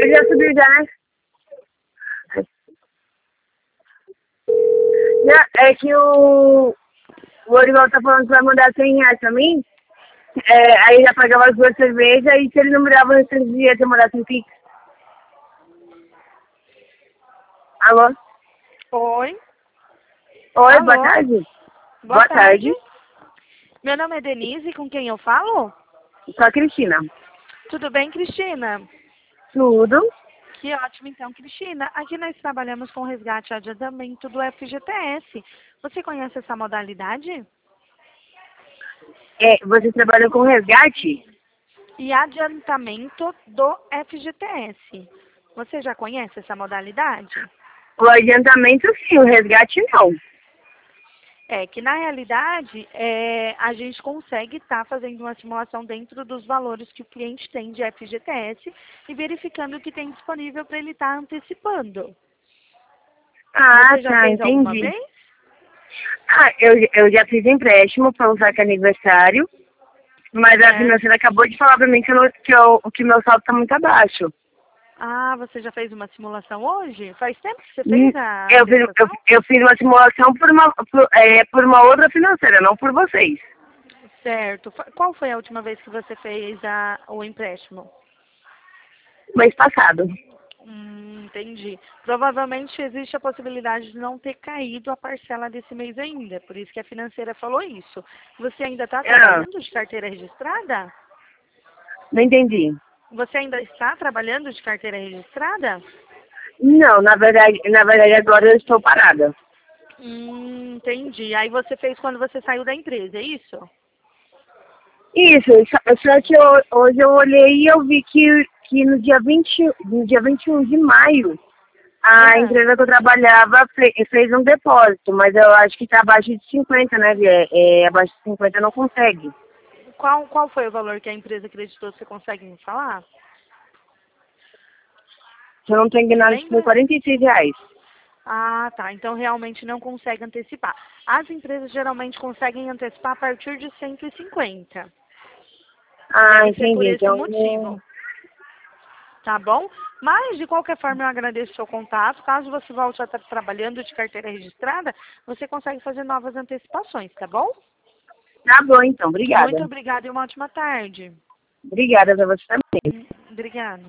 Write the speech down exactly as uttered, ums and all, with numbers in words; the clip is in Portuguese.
Ele já subiu já, né? Não, é que o, o Orival tá falando que vai mandar cem reais pra mim. É, aí ele já pagava as duas cervejas e se ele não me dava os três dias, eu mandasse um pix. Alô? Oi. Oi, Alô. boa tarde. Boa, Boa tarde. tarde. Meu nome é Denise, com quem eu falo? Sou a Cristina. Tudo bem, Cristina? Tudo. Que ótimo, então, Cristina. Aqui nós trabalhamos com resgate e adiantamento do F G T S. Você conhece essa modalidade? É, vocês trabalham com resgate? E adiantamento do F G T S. Você já conhece essa modalidade? O adiantamento sim, o resgate não. É que, na realidade, é, a gente consegue estar fazendo uma simulação dentro dos valores que o cliente tem de F G T S e verificando o que tem disponível para ele estar antecipando. Ah, Você já tá, fez alguma entendi. vez? Ah, eu, eu já fiz empréstimo para usar que é aniversário, mas a Certo. financeira acabou de falar para mim que, eu, não- que, eu, que meu saldo está muito abaixo. Ah, você já fez uma simulação hoje? Faz tempo que você Hum, fez a Eu fiz, eu, antecipação? eu fiz uma simulação por uma, por, é, por uma outra financeira, não por vocês. Certo. Fa- Qual foi a última vez que você fez a, o empréstimo? Mês passado. Hum, entendi. Provavelmente existe a possibilidade de não ter caído a parcela desse mês ainda. Por isso que a financeira falou isso. Você ainda está Ah, trabalhando de carteira registrada? não entendi. Você ainda está trabalhando de carteira registrada? Não, na verdade, na verdade agora eu estou parada. Hum, entendi. Aí você fez quando você saiu da empresa, é isso? Isso, só, só que eu, hoje eu olhei e eu vi que, que no dia vinte, no dia vinte e um de maio, a Ah, empresa que eu trabalhava fe- fez um depósito, mas eu acho que está abaixo de cinquenta, né, Bia? É, abaixo de cinquenta não consegue. qual, qual foi o valor que a empresa acreditou? Você consegue me falar? Se eu não estou Você enganado, foi lembra? quarenta e seis reais. Ah, tá. Então realmente não consegue antecipar. As empresas geralmente conseguem antecipar a partir de cento e cinquenta. Ah, Deve ser por entendi. esse Então, eu- motivo, tá bom? Mas, de qualquer forma, eu agradeço o seu contato. Caso você volte a estar trabalhando de carteira registrada, você consegue fazer novas antecipações, tá bom? tá bom, então. Obrigada. Muito obrigada e uma ótima tarde. Obrigada pra você também. Hum, Obrigada.